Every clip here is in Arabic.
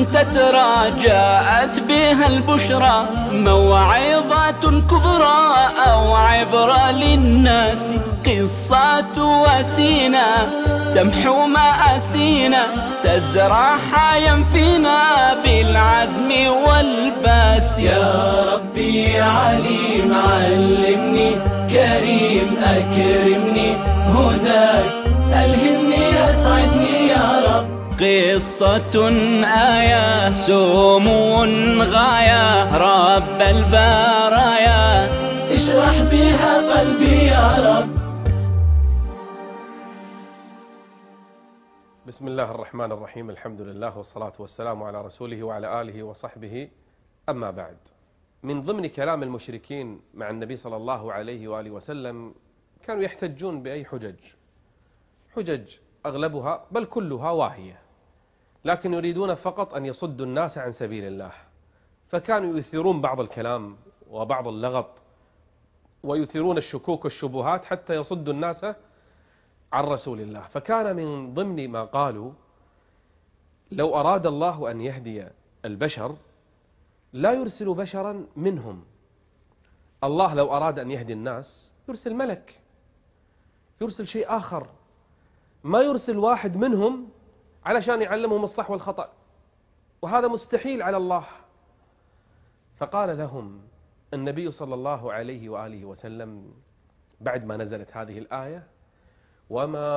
تترى جاءت بها البشرى، موعظة كبرى أو عبرة للناس، قصة وسينا تمحو مآسينا، تزرع حيا فينا بالعزم والباس. يا ربي عليم علمني، كريم أكرمني، هداك ألهمني أسعدني يا رب. قصة آية سمو غاية، رب البرايا اشرح بها قلبي يا رب. بسم الله الرحمن الرحيم، الحمد لله والصلاة والسلام على رسوله وعلى آله وصحبه. أما بعد، من ضمن كلام المشركين مع النبي صلى الله عليه وآله وسلم كانوا يحتجون بأي حجج أغلبها بل كلها واهية، لكن يريدون فقط أن يصدوا الناس عن سبيل الله، فكانوا يثيرون بعض الكلام وبعض اللغط ويثيرون الشكوك والشبهات حتى يصدوا الناس عن رسول الله. فكان من ضمن ما قالوا: لو أراد الله أن يهدي البشر لا يرسل بشرا منهم. الله لو أراد أن يهدي الناس يرسل ملك، يرسل شيء آخر، ما يرسل واحد منهم علشان يعلمهم الصح والخطأ، وهذا مستحيل على الله. فقال لهم النبي صلى الله عليه وآله وسلم بعد ما نزلت هذه الآية: وما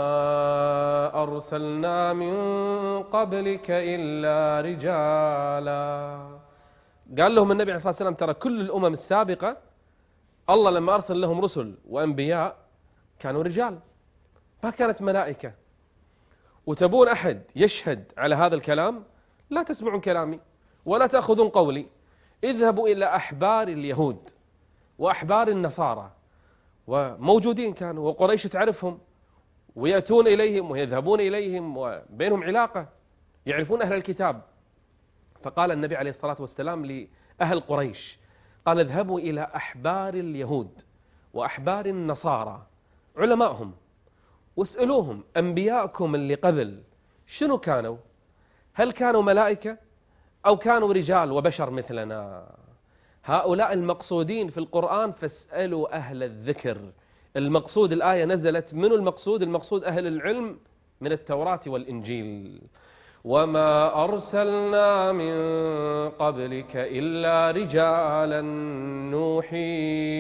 أرسلنا من قبلك إلا رجالا. قال لهم النبي عليه الصلاة والسلام: ترى كل الأمم السابقة الله لما أرسل لهم رسل وأنبياء كانوا رجال، ما كانت ملائكة. وتبون أحد يشهد على هذا الكلام؟ لا تسمعون كلامي ولا تأخذون قولي، اذهبوا إلى أحبار اليهود وأحبار النصارى، وموجودين كانوا وقريش تعرفهم، ويأتون إليهم ويذهبون إليهم وبينهم علاقة، يعرفون أهل الكتاب. فقال النبي عليه الصلاة والسلام لأهل قريش، قال: اذهبوا إلى أحبار اليهود وأحبار النصارى، علمائهم، واسألوهم أنبياءكم اللي قبل شنو كانوا؟ هل كانوا ملائكة أو كانوا رجال وبشر مثلنا؟ هؤلاء المقصودين في القرآن، فاسألوا أهل الذكر. المقصود الآية نزلت من المقصود أهل العلم من التوراة والإنجيل. وما أرسلنا من قبلك إلا رجالا نوحي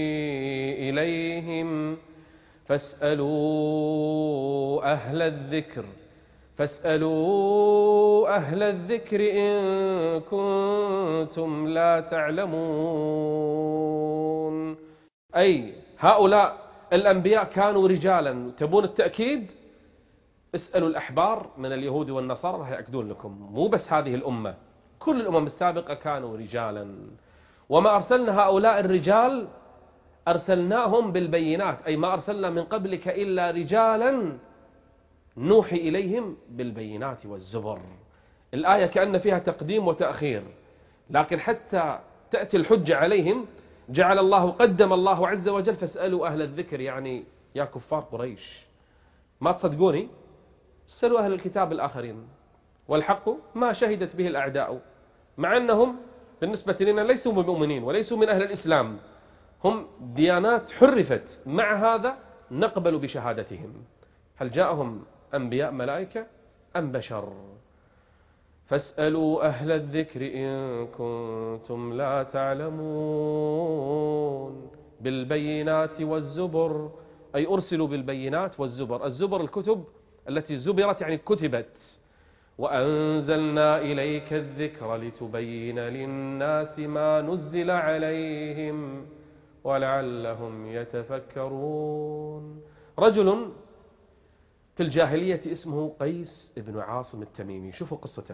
إليهم فاسألوا أهل الذكر إن كنتم لا تعلمون. أي هؤلاء الأنبياء كانوا رجالا. تبون التأكيد؟ اسألوا الأحبار من اليهود والنصارى راح يأكدون لكم. مو بس هذه الأمة، كل الأمم السابقة كانوا رجالا. وما أرسلنا هؤلاء الرجال أرسلناهم بالبينات، أي ما أرسلنا من قبلك إلا رجالا نوحي إليهم بالبينات والزبر. الآية كأن فيها تقديم وتأخير، لكن حتى تأتي الحجة عليهم قدم الله عز وجل فاسألوا أهل الذكر. يعني يا كفار قريش، ما تصدقوني؟ اسألوا أهل الكتاب الآخرين، والحق ما شهدت به الأعداء، مع أنهم بالنسبة لنا ليسوا مؤمنين وليسوا من أهل الإسلام، هم ديانات حرفت، مع هذا نقبل بشهادتهم. هل جاءهم أنبياء ملائكة أم بشر؟ فاسألوا أهل الذكر إن كنتم لا تعلمون. بالبينات والزبر، أي أرسلوا بالبينات والزبر. الزبر الكتب التي زبرت يعني كتبت. وأنزلنا إليك الذكر لتبين للناس ما نزل عليهم ولعلهم يتفكرون. رجل في الجاهلية اسمه قيس بن عاصم التميمي. شوفوا قصته.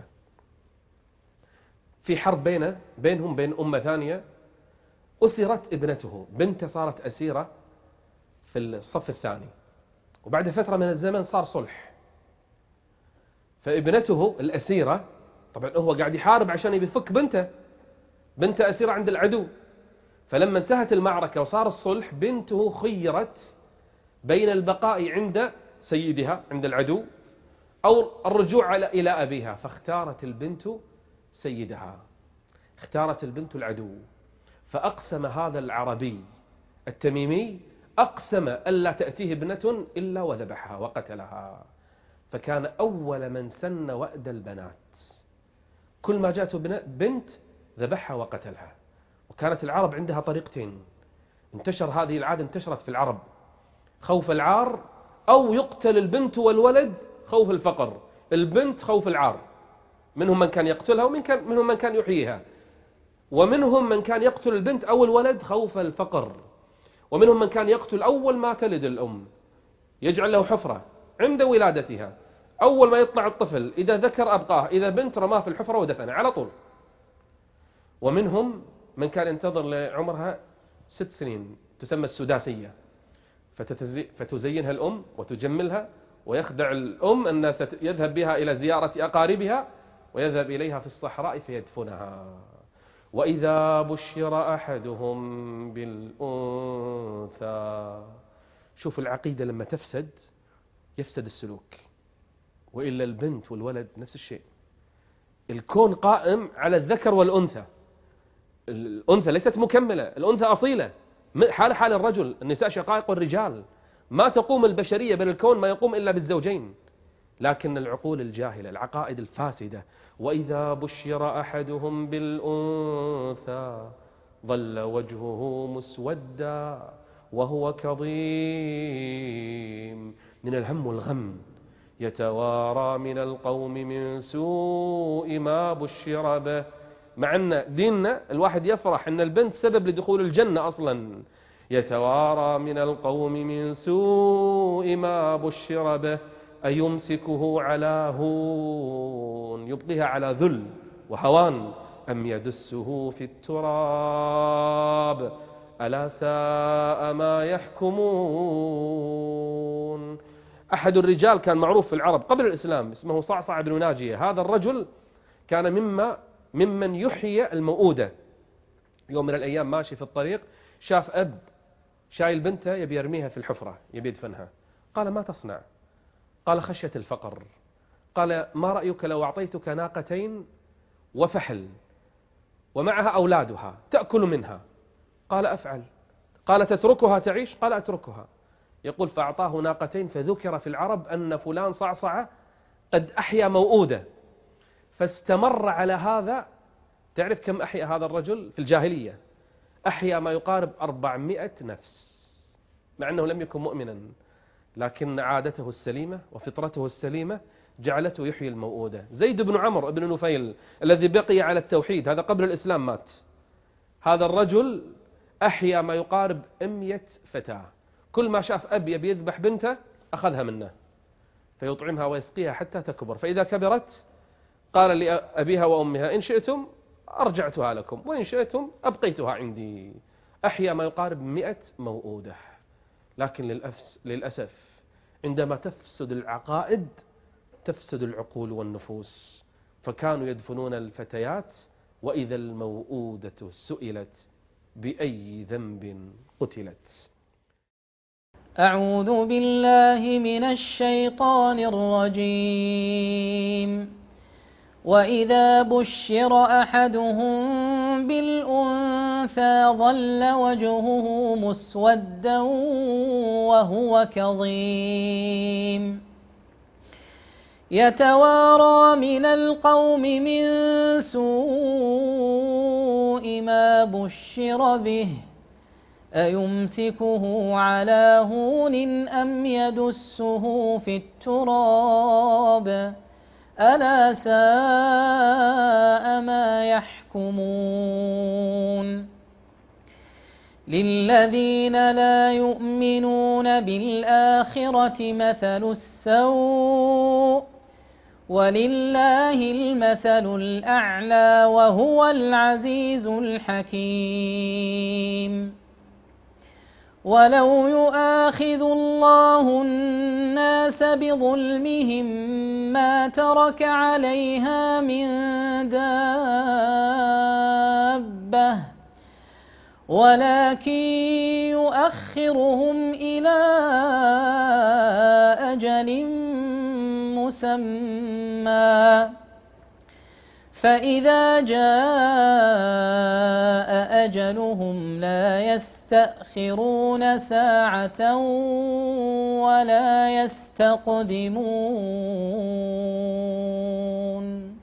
في حرب بينهم بين أمة ثانية، أسرت ابنته، بنته صارت أسيرة في الصف الثاني، وبعد فترة من الزمن صار صلح. فابنته الأسيرة، طبعا هو قاعد يحارب عشان يفك بنته أسيرة عند العدو. فلما انتهت المعركة وصار الصلح، بنته خيرت بين البقاء عند سيدها عند العدو أو الرجوع إلى أبيها، فاختارت البنت سيدها. اختارت البنت العدو، فأقسم هذا العربي التميمي، أقسم ألا تأتيه ابنة إلا وذبحها وقتلها. فكان أول من سن وأد البنات، كل ما جاءته بنت ذبحها وقتلها. وكانت العرب عندها طريقتين، انتشر هذه العادة، انتشرت في العرب، خوف العار، أو يقتل البنت والولد خوف الفقر. البنت خوف العار، منهم من كان يقتلها ومنهم من كان يحييها، ومنهم من كان يقتل البنت أو الولد خوف الفقر، ومنهم من كان يقتل أول ما تلد الأم، يجعل له حفرة عند ولادتها، أول ما يطلع الطفل إذا ذكر أبقاه، إذا بنت رماه في الحفرة ودفنه على طول. ومنهم من كان ينتظر لعمرها 6 سنين، تسمى السداسية، فتزينها الأم وتجملها، ويخدع الأم أن يذهب بها إلى زيارة أقاربها، ويذهب إليها في الصحراء فيدفنها. وإذا بشر أحدهم بالأنثى، شوف العقيدة لما تفسد يفسد السلوك. وإلا البنت والولد نفس الشيء، الكون قائم على الذكر والأنثى. الأنثى ليست مكملة، الأنثى أصيلة، حال الرجل، النساء شقائق والرجال، ما تقوم البشرية بل الكون ما يقوم إلا بالزوجين. لكن العقول الجاهلة، العقائد الفاسدة، وإذا بشر أحدهم بالأنثى ظل وجهه مسودا وهو كظيم من الهم والغم، يتوارى من القوم من سوء ما بشر به. مع أن ديننا الواحد يفرح أن البنت سبب لدخول الجنة أصلا. يتوارى من القوم من سوء ما بشر به أيمسكه على هون، يبقيها على ذل وهوان، أم يدسه في التراب ألا ساء ما يحكمون. أحد الرجال كان معروف في العرب قبل الإسلام اسمه صعصع بن ناجية. هذا الرجل كان ممن يحيي الموؤودة. يوم من الأيام ماشي في الطريق، شاف أب شايل بنته يبي يرميها في الحفرة، يبي يدفنها. قال: ما تصنع؟ قال: خشية الفقر. قال: ما رأيك لو أعطيتك ناقتين وفحل ومعها أولادها تأكل منها؟ قال: أفعل. قال: تتركها تعيش؟ قال: أتركها. يقول: فأعطاه ناقتين، فذكر في العرب أن فلان صعصع قد أحيا موؤودة، فاستمر على هذا. تعرف كم أحيا هذا الرجل في الجاهلية؟ أحيا ما يقارب 400 نفس، مع أنه لم يكن مؤمنا، لكن عادته السليمة وفطرته السليمة جعلته يحيي الموؤودة. زيد بن عمرو بن نفيل الذي بقي على التوحيد، هذا قبل الإسلام مات. هذا الرجل أحيا ما يقارب 100 فتاة، كل ما شاف أب يبي يذبح بنته أخذها منه فيطعمها ويسقيها حتى تكبر، فإذا كبرت قال لأبيها وأمها: إن شئتم أرجعتها لكم وإن شئتم أبقيتها عندي. أحيا ما يقارب 100 موؤودة. لكن للأسف عندما تفسد العقائد تفسد العقول والنفوس، فكانوا يدفنون الفتيات وإذا الموؤودة سئلت بأي ذنب قتلت. أعوذ بالله من الشيطان الرجيم. وإذا بشر أحدهم بالأنثى ظل وجهه مسودا وهو كظيم، يتوارى من القوم من سوء ما بشر به أيمسكه على هون أم يدسه في التراب ألا ساء ما يحكمون. للذين لا يؤمنون بالآخرة مثل السوء ولله المثل الأعلى وهو العزيز الحكيم. ولو يؤاخذ الله الناس بظلمهم ما ترك عليها من دابة ولكن يؤخرهم إلى أجل مسمى فإذا جاء أجلهم لا يستأخرون ساعة ولا يستقدمون.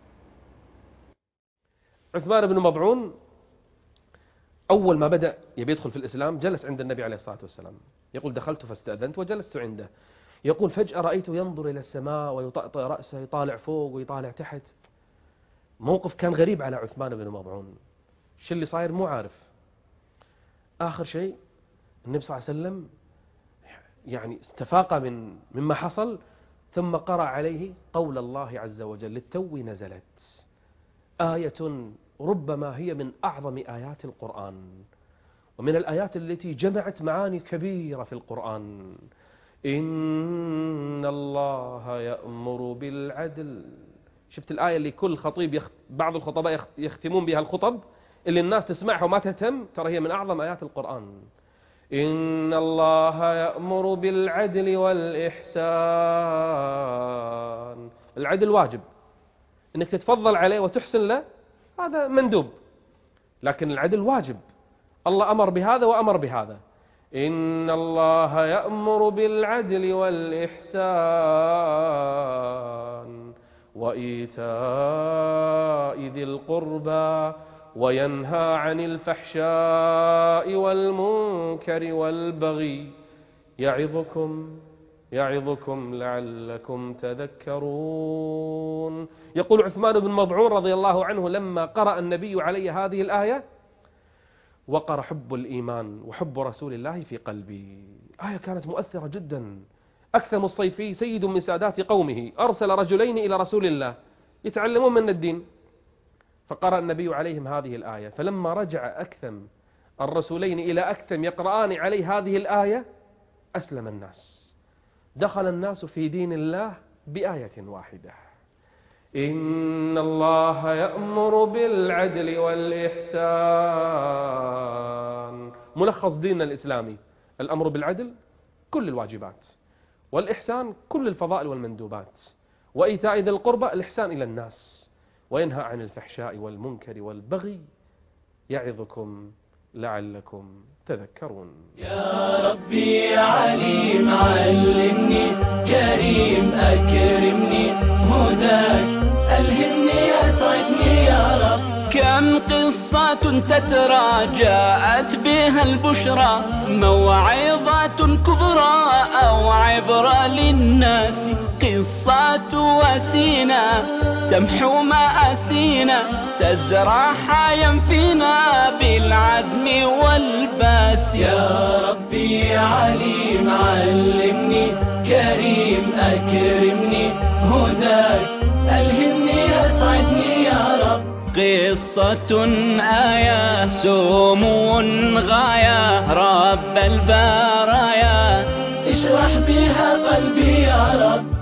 عثمان بن مضعون أول ما بدأ يبي يدخل في الإسلام جلس عند النبي عليه الصلاة والسلام، يقول دخلت فاستأذنت وجلست عنده، يقول فجأة رأيته ينظر إلى السماء ويطأطئ رأسه، يطالع فوق ويطالع تحت. موقف كان غريب على عثمان بن مضعون، شو اللي صاير مو عارف. آخر شيء النبي صلى الله عليه وسلم يعني استفاق مما حصل، ثم قرأ عليه قول الله عز وجل للتو نزلت آية ربما هي من أعظم آيات القرآن، ومن الآيات التي جمعت معاني كبيرة في القرآن. إن الله يأمر بالعدل. شفت الآية اللي كل خطيب بعض الخطباء يختمون بها الخطب اللي الناس تسمعها وما تهتم، ترى هي من أعظم آيات القرآن. إن الله يأمر بالعدل والإحسان. العدل واجب، إنك تتفضل عليه وتحسن له هذا مندوب، لكن العدل واجب. الله أمر بهذا وأمر بهذا. إن الله يأمر بالعدل والإحسان وإيتاء ذي القربى وينهى عن الفحشاء والمنكر والبغي يعظكم لعلكم تذكرون. يقول عثمان بن مضعون رضي الله عنه لما قرأ النبي علي هذه الآية وقر حب الإيمان وحب رسول الله في قلبي. آية كانت مؤثرة جدا. أكثم الصيفي سيد من سادات قومه أرسل رجلين إلى رسول الله يتعلمون من الدين، فقرأ النبي عليهم هذه الآية، فلما رجع أكثم الرسولين إلى أكثم يقرآن عليه هذه الآية أسلم الناس، دخل الناس في دين الله بآية واحدة. إن الله يأمر بالعدل والإحسان. ملخص ديننا الإسلامي الأمر بالعدل كل الواجبات، والإحسان كل الفضائل والمندوبات، وإيتاء ذي القربى الإحسان إلى الناس، وينهى عن الفحشاء والمنكر والبغي يعظكم لعلكم تذكرون. يا ربي يا عليم علمني، كريم أكرمني، هداك ألهمني أسعدني يا رب. كم قصة تترى جاءت بها البشرى، موعظة كبرى أو عبرة للناس، قصة وسينا تمحو مآسينا، تزرع حيا فينا بالعزم والباس. يا ربي يا عليم علمني، كريم أكرمني، هداك ألهمني أسعدني يا رب. قصة آية سمو غاية، رب البرايا اشرح بها قلبي يا رب.